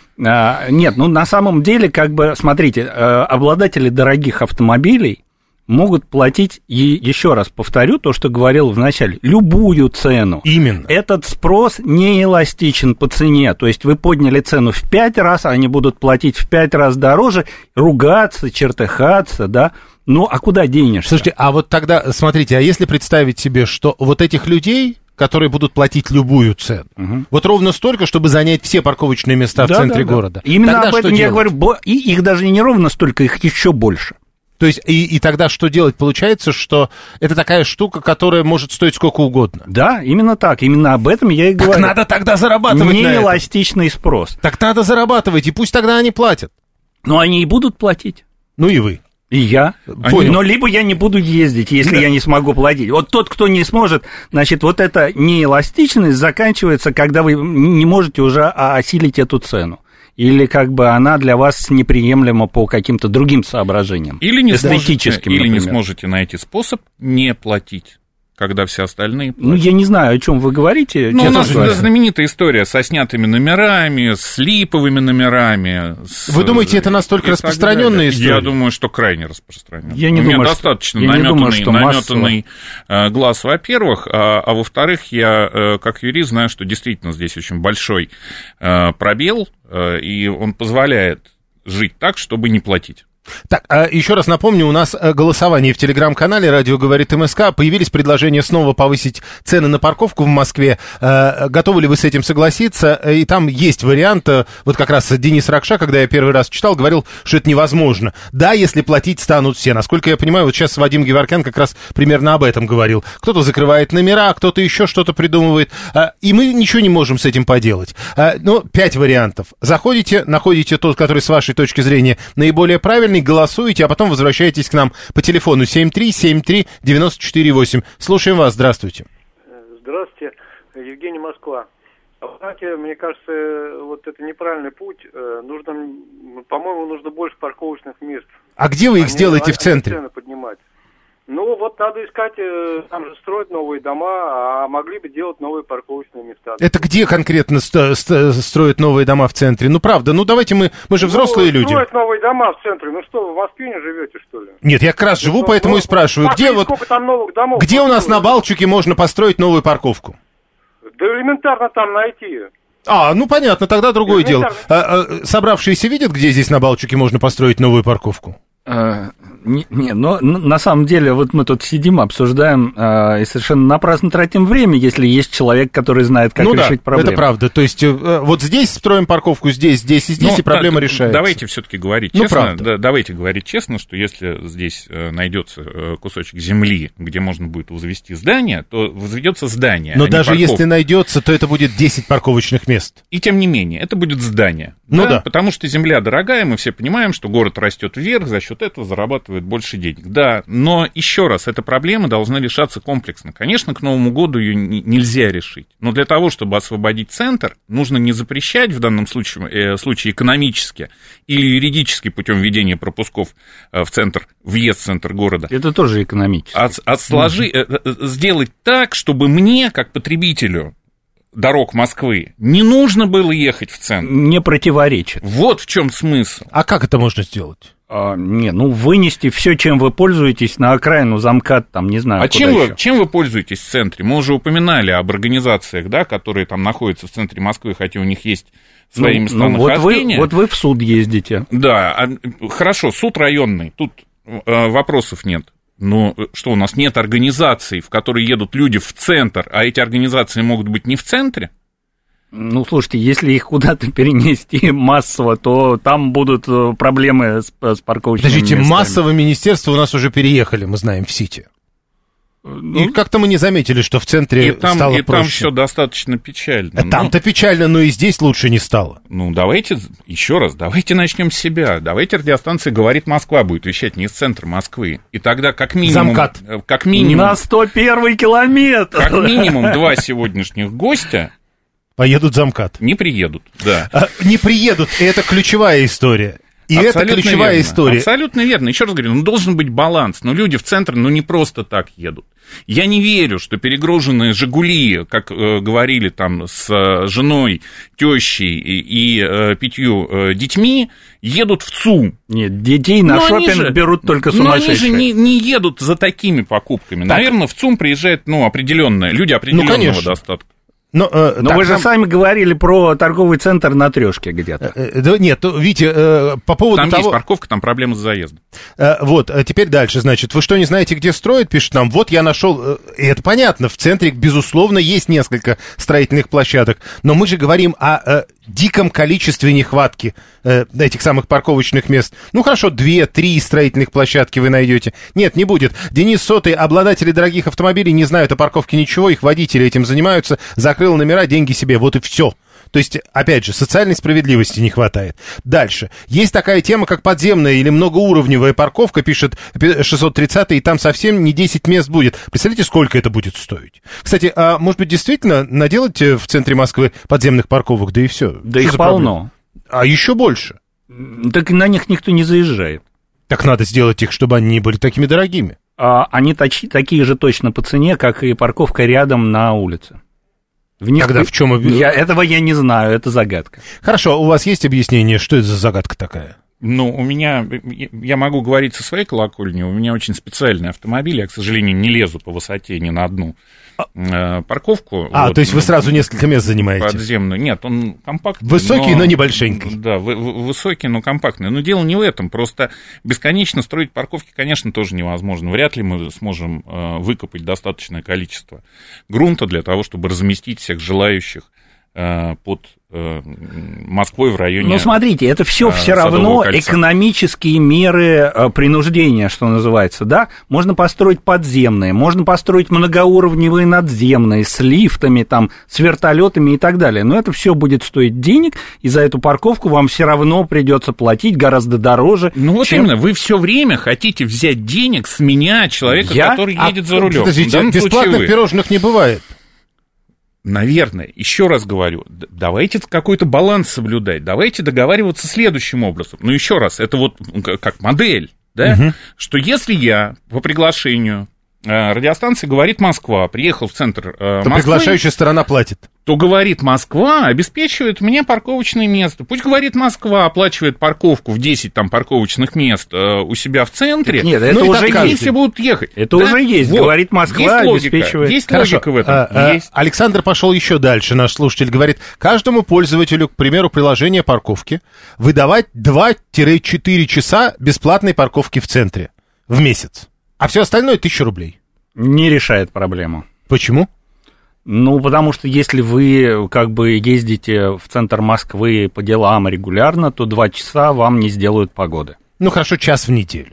Uh, нет, ну, на самом деле, как бы, смотрите, uh, обладатели дорогих автомобилей могут платить, и еще раз повторю то, что говорил в начале, любую цену. Именно. Этот спрос не эластичен по цене, то есть вы подняли цену в пять раз, они будут платить в пять раз дороже, ругаться, чертыхаться, да, ну, а куда денешься? Слушайте, а вот тогда, смотрите, а если представить себе, что вот этих людей, которые будут платить любую цену, угу. вот ровно столько, чтобы занять все парковочные места да, в центре да, города. Да. Именно тогда об этом я говорю, и их даже не ровно столько, их еще больше. То есть, и, и тогда что делать? Получается, что это такая штука, которая может стоить сколько угодно. Да, именно так, именно об этом я и говорю. Так надо тогда зарабатывать не на этом. Неэластичный спрос. Так надо зарабатывать, и пусть тогда они платят. Ну, они и будут платить. Ну, и вы. И я. Понял. Но либо я не буду ездить, если да. я не смогу платить. Вот тот, кто не сможет, значит, вот эта неэластичность заканчивается, когда вы не можете уже осилить эту цену. Или как бы она для вас неприемлема по каким-то другим соображениям. Или не, сможете, эстетическим, или не например. сможете найти способ не платить. когда все остальные платят. Ну, я не знаю, о чем вы говорите. Ну, у нас говоря. знаменитая история со снятыми номерами, с липовыми номерами. С... Вы думаете, это настолько распространенная история? Я думаю, что крайне распространенная. Я не У думаю, меня что... достаточно я наметанный, думаю, что наметанный массово. глаз, во-первых, а, а во-вторых, я, как юрист, знаю, что действительно здесь очень большой пробел, и он позволяет жить так, чтобы не платить. Так, еще раз напомню, у нас голосование в телеграм-канале «Радио говорит МСК». Появились предложения снова повысить цены на парковку в Москве. Готовы ли вы с этим согласиться? И там есть вариант, вот как раз Денис Ракша, когда я первый раз читал, говорил, что это невозможно. Да, если платить станут все. Насколько я понимаю, вот сейчас Вадим Геворкян как раз примерно об этом говорил. Кто-то закрывает номера, кто-то еще что-то придумывает. И мы ничего не можем с этим поделать. Ну, пять вариантов. Заходите, находите тот, который с вашей точки зрения наиболее правильный, голосуете, а потом возвращаетесь к нам по телефону семь три семь три девять четыре восемь. Слушаем вас, здравствуйте. Здравствуйте, Евгений, Москва. Знаете, мне кажется, вот это неправильный путь. Нужно, по-моему, нужно больше парковочных мест. А где вы их они, сделаете они, в центре? Цены поднимать. Ну, вот надо искать, там же строят новые дома, а могли бы делать новые парковочные места. Это где конкретно ст- ст- строят новые дома в центре? Ну, правда, ну давайте мы, мы же взрослые ну, люди. Строят новые дома в центре, ну что, вы в Москве не живете, что ли? Нет, я как раз живу, ну, поэтому ну, и спрашиваю, где вот, там новых домов, где у нас на Балчуке можно построить новую парковку? Да элементарно там найти. А, ну понятно, тогда другое дело. А, а, собравшиеся видят, где здесь на Балчуке можно построить новую парковку? А, не, не, но на самом деле вот мы тут сидим, обсуждаем а, и совершенно напрасно тратим время, если есть человек, который знает, как ну решить да, проблему. Это правда. То есть вот здесь строим парковку, здесь, здесь и здесь, ну, и проблема да, решается. Давайте все-таки говорить ну, честно. Да, давайте говорить честно, что если здесь найдется кусочек земли, где можно будет возвести здание, то возведется здание. Но а даже не если найдется, то это будет десять парковочных мест. И тем не менее, это будет здание. Ну да? да. Потому что земля дорогая, мы все понимаем, что город растет вверх, за счет этого зарабатывает больше денег. Да, но еще раз, эта проблема должна решаться комплексно. Конечно, к Новому году ее нельзя решить, но для того, чтобы освободить центр, нужно не запрещать в данном случае, э, случае экономически или юридически путем введения пропусков э, в центр, въезд в центр города. Это тоже экономически. От, отсложи, э, э, сделать так, чтобы мне, как потребителю дорог Москвы, не нужно было ехать в центр. Не противоречит. Вот в чем смысл. А как это можно сделать? А, не, ну, вынести все, чем вы пользуетесь, на окраину ЗАМКАД, там, не знаю, а куда чем еще. вы, чем вы пользуетесь в центре? Мы уже упоминали об организациях, да, которые там находятся в центре Москвы, хотя у них есть свои ну, места ну, нахождения. Вот вы, вот вы в суд ездите. Да, а, хорошо, суд районный, тут э, вопросов нет. Но что, у нас нет организаций, в которые едут люди в центр, а эти организации могут быть не в центре? Ну, слушайте, если их куда-то перенести массово, то там будут проблемы с, с парковочными Подождите, местами. массово министерства у нас уже переехали, мы знаем, в Сити. Ну, и как-то мы не заметили, что в центре и там, стало и проще. И там все достаточно печально. Там-то ну, печально, но и здесь лучше не стало. Ну, давайте, еще раз, давайте начнем с себя. Давайте радиостанция «Говорит Москва» будет вещать не из центра Москвы. И тогда как минимум... ЗАМКАД. Как минимум... На сто первый километр! Как минимум два сегодняшних гостя... Поедут в ЗАМКАД. Не приедут, да. А, не приедут, и это ключевая история. И абсолютно это ключевая верно. история. Абсолютно верно. Еще раз говорю, ну, должен быть баланс. Но люди в центр, ну, не просто так едут. Я не верю, что перегруженные «Жигули», как э, говорили там с э, женой, тещей и, и э, пятью э, детьми, едут в ЦУМ. Нет, детей на но шопинг же, берут только сумасшедшие. Но они же не, не едут за такими покупками. Так. Наверное, в ЦУМ приезжает, ну, определенные, люди определенного ну, достатка. Но, э, Но так, вы же нам... сами говорили про торговый центр на Трёшке где-то. Э, э, да, нет, Витя, э, по поводу там того... Там есть парковка, там проблемы с заездом. Э, вот, а теперь дальше, значит, вы что, не знаете, где строят, пишет нам, вот я нашел, э, и это понятно, в центре, безусловно, есть несколько строительных площадок, но мы же говорим о э, диком количестве нехватки э, этих самых парковочных мест. Ну, хорошо, две-три строительных площадки вы найдете. Нет, не будет. Денис Сотый, обладатели дорогих автомобилей не знают о парковке ничего, их водители этим занимаются, закрыл номера, деньги себе, вот и все. То есть, опять же, социальной справедливости не хватает. Дальше. Есть такая тема, как подземная или многоуровневая парковка, пишет шестьсот тридцатый, и там совсем не десять мест будет. Представляете, сколько это будет стоить? Кстати, а может быть, действительно наделать в центре Москвы подземных парковок, да и все? Да Что их полно. А еще больше? Так на них никто не заезжает. Так надо сделать их, чтобы они не были такими дорогими. они точи, такие же точно по цене, как и парковка рядом на улице. В них Тогда ты... в чем... я, этого я не знаю, это загадка. Хорошо, у вас есть объяснение, что это за загадка такая? Ну, у меня, я могу говорить со своей колокольни, у меня очень специальный автомобиль, я, к сожалению, не лезу по высоте ни на одну э, парковку. А, вот, то есть вы ну, сразу несколько мест занимаете? Подземную. Нет, он компактный. Высокий, но, но небольшенький. Да, вы, высокий, но компактный. Но дело не в этом, просто бесконечно строить парковки, конечно, тоже невозможно. Вряд ли мы сможем э, выкопать достаточное количество грунта для того, чтобы разместить всех желающих э, под э, Москвой в районе... Ну, смотрите, это все э, все равно кольца. Экономические меры э, принуждения, что называется, да? Можно построить подземные, можно построить многоуровневые надземные с лифтами, там, с вертолетами и так далее. Но это все будет стоить денег, и за эту парковку вам все равно придется платить гораздо дороже. Ну, вот чем... именно, вы все время хотите взять денег с меня, человека, Я? который а, едет за рулем. Подождите, бесплатных пирожных не бывает. Наверное, еще раз говорю, давайте какой-то баланс соблюдать, давайте договариваться следующим образом. Ну, еще раз, это вот как модель, да, угу. Что если я по приглашению э, радиостанции «Говорит Москва» приехал в центр э, Москвы... То приглашающая сторона платит. То «Говорит Москва» обеспечивает мне парковочное место. Пусть «Говорит Москва» оплачивает парковку в десять там парковочных мест э, у себя в центре. Нет, это ну, уже есть. Все будут ехать. Это да? уже есть. Вот. «Говорит Москва» есть обеспечивает. Логика. Есть Хорошо. Логика в этом. А, а, есть. Александр пошел еще дальше. Наш слушатель говорит, каждому пользователю, к примеру, приложения парковки выдавать два-четыре часа бесплатной парковки в центре в месяц. А все остальное тысяча рублей. Не решает проблему. Почему? Ну, потому что если вы как бы ездите в центр Москвы по делам регулярно, то два часа вам не сделают погоды. Ну, хорошо, час в неделю.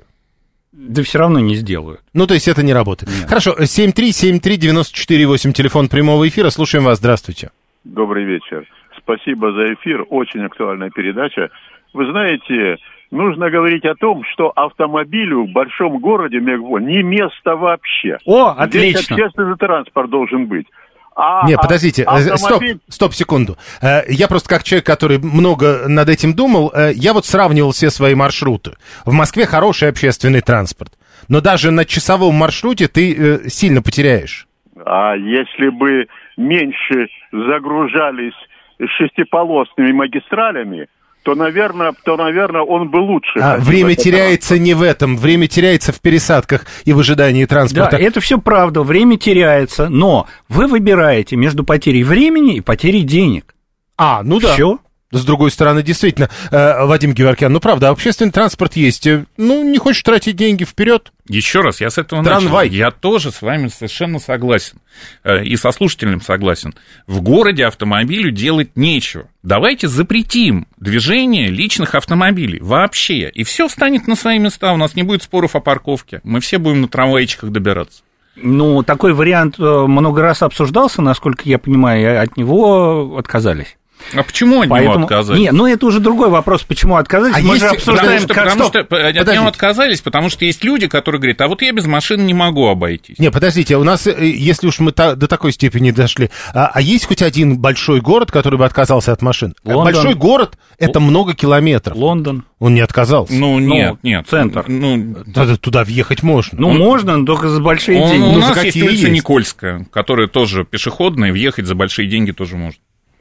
Да все равно не сделают. Ну, то есть это не работает. Нет. Хорошо, семь три семь три девять четыре восемь, телефон прямого эфира. Слушаем вас, здравствуйте. Добрый вечер. Спасибо за эфир, очень актуальная передача. Вы знаете, нужно говорить о том, что автомобилю в большом городе, мегаполисе, не место вообще. О, отлично. Здесь общественный транспорт должен быть. А, Нет, подождите, автомобиль... стоп, стоп, секунду. Я просто как человек, который много над этим думал, я вот сравнивал все свои маршруты. В Москве хороший общественный транспорт, но даже на часовом маршруте ты сильно потеряешь. А если бы меньше загружались шестиполосными магистралями, то, наверное, то, наверное, он бы лучше. А, время теряется транспорт. Не в этом, время теряется в пересадках и в ожидании транспорта. Да, это все правда, время теряется, но вы выбираете между потерей времени и потерей денег. А, ну да. Все. С другой стороны, действительно, э, Вадим Геворкян, ну правда, общественный транспорт есть, ну не хочешь тратить деньги, вперед. Еще раз, я с этого Трамвай. начал. Я тоже с вами совершенно согласен. И со слушателем согласен. В городе автомобилю делать нечего. Давайте запретим движение личных автомобилей вообще. И все встанет на свои места. У нас не будет споров о парковке. Мы все будем на трамвайчиках добираться. Ну, такой вариант много раз обсуждался, насколько я понимаю, и от него отказались. А почему от Поэтому... него отказались? Нет, ну это уже другой вопрос, почему отказались. А Мы есть... же обсуждаем, потому что, как... потому Стоп, что от подождите. него отказались, потому что есть люди, которые говорят, а вот я без машины не могу обойтись. Не, подождите, у нас, если уж мы та, до такой степени дошли, а, а есть хоть один большой город, который бы отказался от машин? Лондон. Большой город — это много километров. Лондон. Он не отказался. Ну, нет, ну, нет. Центр. Ну, туда, туда въехать можно. Ну, он... можно, но только за большие он, деньги. У ну, нас есть улица есть? Никольская, которая тоже пешеходная, въехать за большие деньги тоже можно.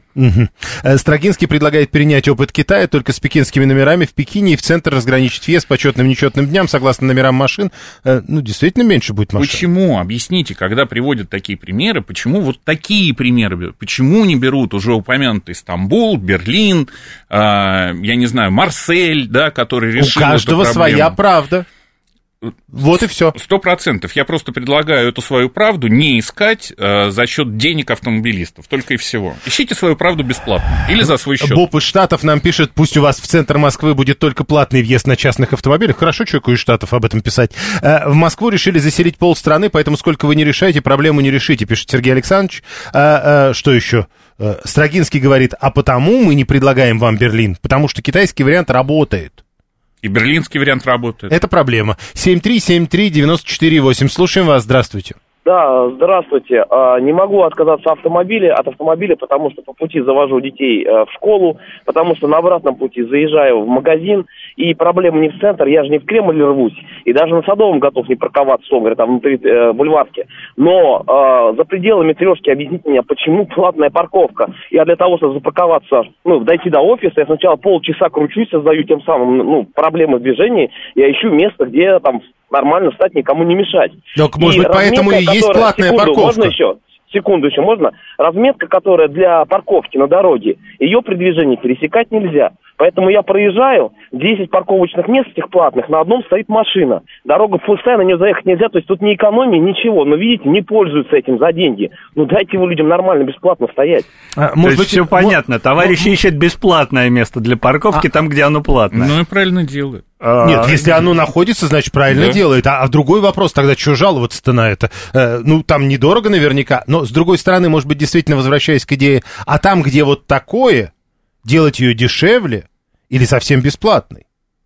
Угу. Строгинский предлагает перенять опыт Китая только с пекинскими номерами в Пекине и в центр разграничить въезд по четным и нечетным дням согласно номерам машин. Ну, действительно, меньше будет машин. Почему? Объясните, когда приводят такие примеры, почему вот такие примеры берут? Почему не берут уже упомянутый Стамбул, Берлин, э, я не знаю, Марсель, да, который решил У каждого эту проблему? своя правда. Вот и все. Сто процентов. Я просто предлагаю эту свою правду не искать э, за счет денег автомобилистов, только и всего. Ищите свою правду бесплатно или за свой счет. Боб из Штатов нам пишет, пусть у вас в центр Москвы будет только платный въезд на частных автомобилях. Хорошо человеку из Штатов об этом писать. Э, в Москву решили заселить полстраны, поэтому сколько вы не решаете, проблему не решите, пишет Сергей Александрович. Э, э, что еще? Э, Строгинский говорит, а потому мы не предлагаем вам Берлин, потому что китайский вариант работает. И берлинский вариант работает. Это проблема. семь три семь три девять четыре восемь. Слушаем вас. Здравствуйте. Да, здравствуйте. Не могу отказаться автомобиля, от автомобиля, потому что по пути завожу детей в школу, потому что на обратном пути заезжаю в магазин, и проблема не в центр, я же не в Кремль рвусь, и даже на Садовом готов не парковаться, говоря, там внутри э, бульварки. Но э, за пределами трешки объясните мне, почему платная парковка? Я для того, чтобы запарковаться, ну, дойти до офиса, я сначала полчаса кручусь, создаю тем самым, ну, проблемы в движении, я ищу место, где там нормально встать, никому не мешать. Так, может быть, поэтому и есть которая... платная Секунду, парковка? Можно еще? Секунду еще можно? Разметка, которая для парковки на дороге, ее при движении пересекать нельзя. Поэтому я проезжаю, десять парковочных мест этих платных, на одном стоит машина. Дорога пустая, на нее заехать нельзя, то есть тут ни экономии, ничего. Но, видите, не пользуются этим за деньги. Ну, дайте его людям нормально, бесплатно стоять. А, может быть, все вот, понятно. Товарищи вот, ищут бесплатное место для парковки а, там, где оно платное. Ну, и правильно делают. Нет, а, если оно находится, значит, правильно да. делает. А, а другой вопрос, тогда что жаловаться-то на это? Э, ну, там недорого наверняка, но, с другой стороны, может быть, действительно, возвращаясь к идее, а там, где вот такое, делать ее дешевле или совсем бесплатной?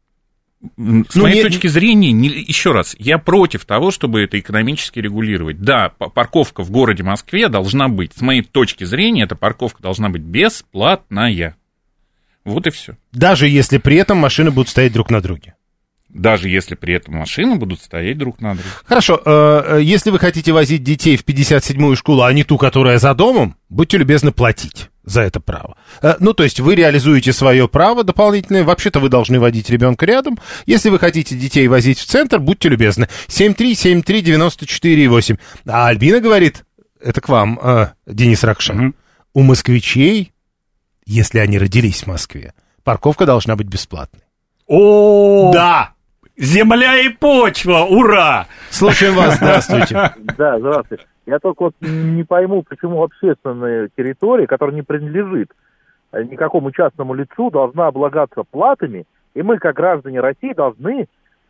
С ну, моей не... точки зрения, не, еще раз, я против того, чтобы это экономически регулировать. Да, парковка в городе Москве должна быть. С моей точки зрения, эта парковка должна быть бесплатная. Вот и все. Даже если при этом машины будут стоять друг на друге. Даже если при этом машины будут стоять друг на друге. Хорошо, э, если вы хотите возить детей в пятьдесят седьмую школу, а не ту, которая за домом, будьте любезны платить за это право. Э, ну, то есть вы реализуете свое право дополнительное, вообще-то вы должны водить ребенка рядом. Если вы хотите детей возить в центр, будьте любезны. семь три семь три девяносто четыре восемь. А Альбина говорит, это к вам, э, Денис Ракша, угу. У москвичей, если они родились в Москве, парковка должна быть бесплатной. О, да! Земля и почва, ура! Слушаем вас, здравствуйте. Да, здравствуйте. Я только вот не пойму, почему общественная территория, которая не принадлежит никакому частному лицу, должна облагаться платами, и мы, как граждане России, должны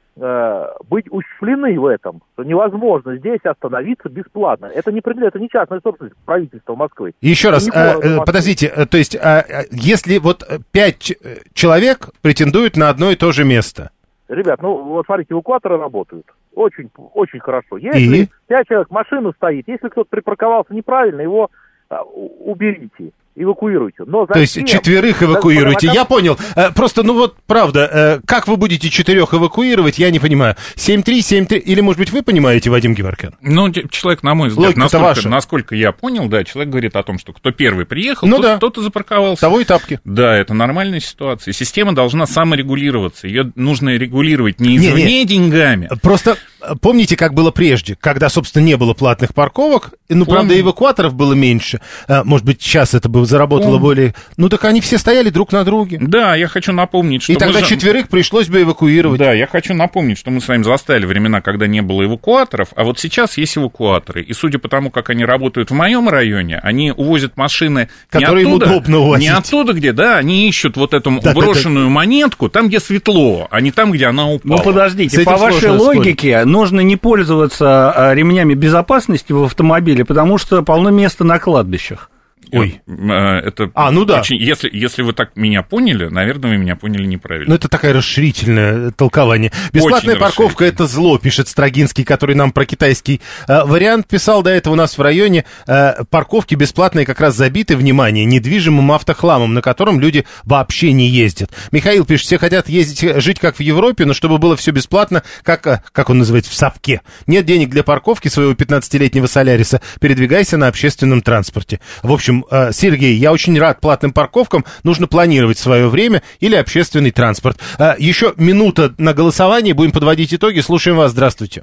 э, быть ущемлены в этом, что невозможно здесь остановиться бесплатно. Это не, это не частная собственность правительства Москвы. Еще раз, э, подождите, то есть, э, если вот пять человек претендуют на одно и то же место... Ребят, ну вот смотрите, эвакуаторы работают. Очень, очень хорошо. Если и? пять человек, машина стоит, если кто-то припарковался неправильно, его а, уберите, эвакуируйте. Но то есть четверых эвакуируйте. Я понял. Просто, ну вот, правда, как вы будете четырех эвакуировать, я не понимаю. семь три семь три, или, может быть, вы понимаете, Вадим Геворкян? Ну, человек, на мой взгляд, насколько, насколько я понял, да, человек говорит о том, что кто первый приехал, ну, тот, да. тот и запарковался. Того и тапки. Да, это нормальная ситуация. Система должна саморегулироваться. Ее нужно регулировать не извне не, не. деньгами. Просто помните, как было прежде, когда, собственно, не было платных парковок, ну, Помню. правда, эвакуаторов было меньше. Может быть, сейчас это бы заработало Помню. более... Ну, так они все стояли друг на друге. Да, я хочу напомнить, что... И тогда же... четверых пришлось бы эвакуировать. Да, я хочу напомнить, что мы с вами застали времена, когда не было эвакуаторов, а вот сейчас есть эвакуаторы. И судя по тому, как они работают в моем районе, они увозят машины которые не оттуда, удобно увозить. Не оттуда, где, да, они ищут вот эту да, брошенную да, да. монетку там, где светло, а не там, где она упала. Ну, подождите, по вашей логике спорить. нужно не пользоваться ремнями безопасности в автомобиле, потому что полно места на кладбищах. Ой. Это а, ну да. Очень, если, если вы так меня поняли, наверное, вы меня поняли неправильно. Ну, это такое расширительное толкование. Бесплатная очень парковка — это зло, пишет Строгинский, который нам про китайский э, вариант писал. До этого у нас в районе э, парковки бесплатные как раз забиты, внимание, недвижимым автохламом, на котором люди вообще не ездят. Михаил пишет, все хотят ездить, жить как в Европе, но чтобы было все бесплатно, как, как он называет, в совке. Нет денег для парковки своего пятнадцатилетнего Соляриса, передвигайся на общественном транспорте. В общем, Сергей, я очень рад платным парковкам, нужно планировать свое время или общественный транспорт. Еще минута на голосование, будем подводить итоги, слушаем вас, здравствуйте.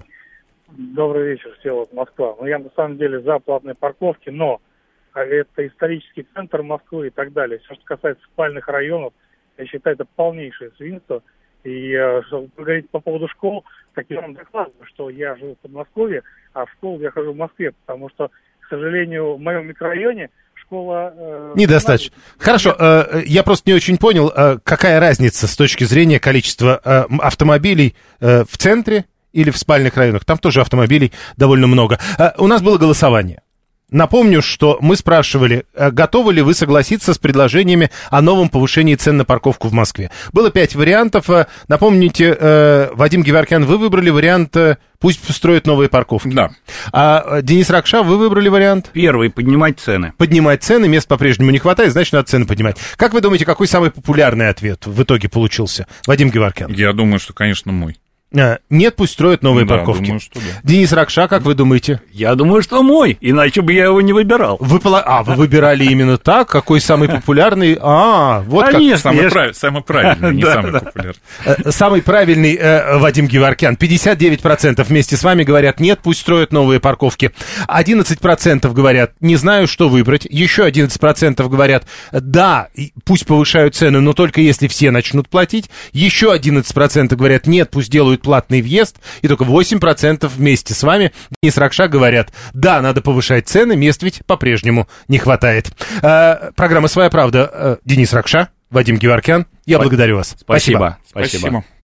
Добрый вечер, Всеволод, Москва. Ну, я на самом деле за платные парковки, но это исторический центр Москвы и так далее. Все, что касается спальных районов, я считаю, это полнейшее свинство. И что говорить по поводу школ, так я вам докладываю, что я живу в Подмосковье, а в школу я хожу в Москве, потому что, к сожалению, в моем микрорайоне школа... Э, Недостаточно. Хорошо, э, я просто не очень понял, э, какая разница с точки зрения количества э, автомобилей э, в центре или в спальных районах. Там тоже автомобилей довольно много. Э, у нас было голосование. Напомню, что мы спрашивали, готовы ли вы согласиться с предложениями о новом повышении цен на парковку в Москве. Было пять вариантов. Напомните, Вадим Геворкян, вы выбрали вариант «пусть строят новые парковки». Да. А Денис Ракша, вы выбрали вариант? Первый, поднимать цены. Поднимать цены, мест по-прежнему не хватает, значит, надо цены поднимать. Как вы думаете, какой самый популярный ответ в итоге получился? Вадим Геворкян. Я думаю, что, конечно, мой. А, нет, пусть строят новые да, парковки. Думаю, что да. Денис Ракша, как вы думаете? Я думаю, что мой, иначе бы я его не выбирал. Вы, а, вы выбирали именно так? Какой самый популярный? А, вот как. Конечно, самый, прав... самый правильный, не самый популярный. Самый правильный Вадим Геворкян. пятьдесят девять процентов вместе с вами говорят, нет, пусть строят новые парковки. одиннадцать процентов говорят, не знаю, что выбрать. Еще одиннадцать процентов говорят, да, пусть повышают цены, но только если все начнут платить. Еще одиннадцать процентов говорят, нет, пусть делают платный въезд, и только восемь процентов вместе с вами, Денис Ракша, говорят, да, надо повышать цены, мест ведь по-прежнему не хватает. А, программа «Своя правда». Денис Ракша, Вадим Геворкян, я благодарю вас. Спасибо. Спасибо. Спасибо.